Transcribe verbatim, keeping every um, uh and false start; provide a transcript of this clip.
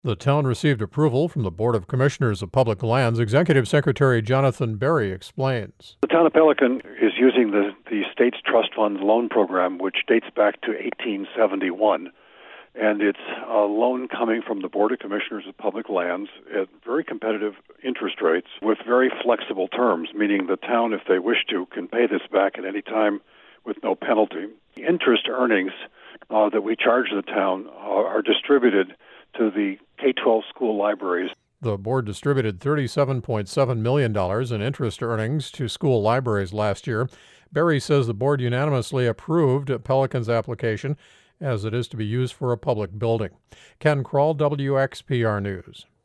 The town received approval from the Board of Commissioners of Public Lands. Executive Secretary Jonathan Berry explains. The town of Pelican is using the, the state's trust fund loan program, which dates back to eighteen seventy-one. And it's a loan coming from the Board of Commissioners of Public Lands at very competitive interest rates with very flexible terms, meaning the town, if they wish to, can pay this back at any time with no penalty. The interest earnings uh, that we charge the town are, are distributed to the K twelve school libraries. The board distributed thirty-seven point seven million dollars in interest earnings to school libraries last year. Berry says the board unanimously approved Pelican's application, as it is to be used for a public building. Ken Kroll, W X P R News.